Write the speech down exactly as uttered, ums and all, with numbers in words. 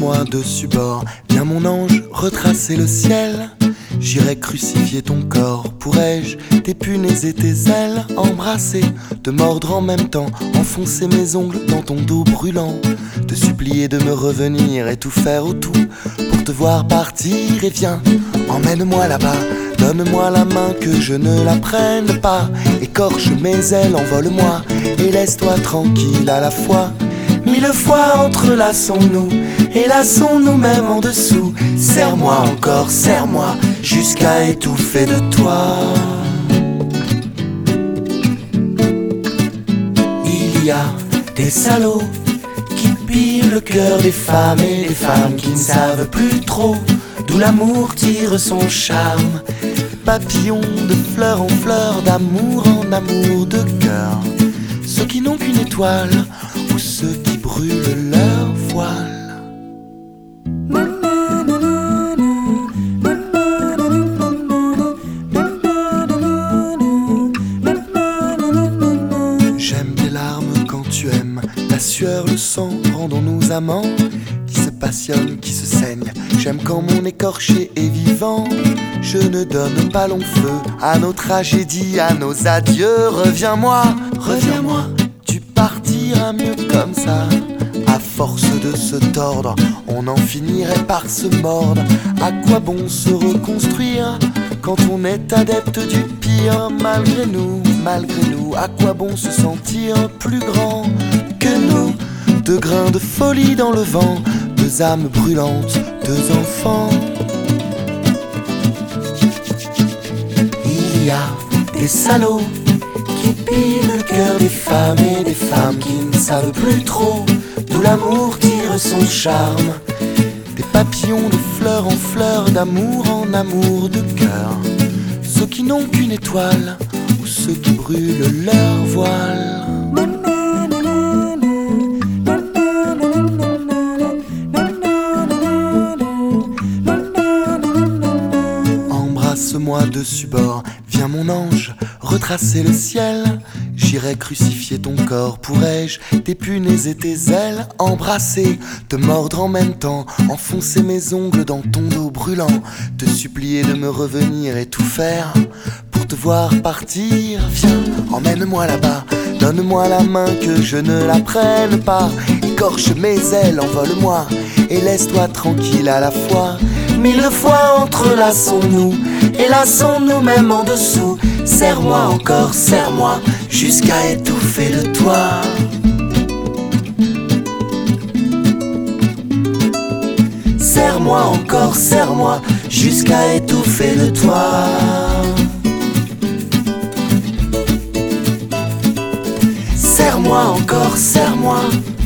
Embrasse-moi dessus bord, viens mon ange, retracer le ciel. J'irai crucifier ton corps, pourrais-je t'épunaiser tes ailes, embrasser, te mordre en même temps, enfoncer mes ongles dans ton dos brûlant, te supplier de me revenir et tout faire au tout pour te voir partir. Et viens, emmène-moi là-bas, donne-moi la main que je ne la prenne pas, écorche mes ailes, envole-moi et laisse-toi tranquille à la fois. Mille fois entrelaçons-nous et lassons-nous même en dessous. Serre-moi encore, serre-moi jusqu'à étouffer de toi. Il y a des salauds qui pillent le cœur des femmes et des femmes qui ne savent plus trop d'où l'amour tire son charme. Papillons de fleur en fleur, d'amour en amour, de cœur. Ceux qui n'ont qu'une étoile ou ceux qui brûlent leur voile. J'aime tes larmes quand tu aimes, la sueur, le sang, rendons-nous amants qui se passionnent, qui se saignent. J'aime quand mon écorché est vivant. Je ne donne pas long feu à nos tragédies, à nos adieux. Reviens-moi, reviens-moi, tu partiras mieux comme ça. À force de se tordre, on en finirait par se mordre. À quoi bon se reconstruire quand on est adepte du pire? Malgré nous, malgré nous, à quoi bon se sentir plus grand que nous? Deux grains de folie dans le vent, deux âmes brûlantes, deux enfants. Il y a des salauds qui pillent le cœur des femmes et des femmes qui ne savent plus trop d'où l'amour tire son charme. Des papillons de fleur en fleur, d'amour en amour, de cœur. Ceux qui n'ont qu'une étoile ou ceux qui brûlent leur voile. Embrasse-moi dessus bord, viens mon ange, retracer le ciel. J'irai crucifier ton corps, pourrais-je t'épunaiser tes ailes, embrasser, te mordre en même temps, enfoncer mes ongles dans ton dos brûlant, te supplier de me revenir et tout faire pour te voir partir. Viens, emmène-moi là-bas, donne-moi la main que je ne la prenne pas, écorche mes ailes, envole-moi et laisse-toi tranquille à la fois. Mille fois entrelaçons-nous et lassons-nous même en dessous. Serre-moi encore, serre-moi jusqu'à étouffer de toi. Serre-moi encore, serre-moi jusqu'à étouffer de toi. Serre-moi encore, serre-moi.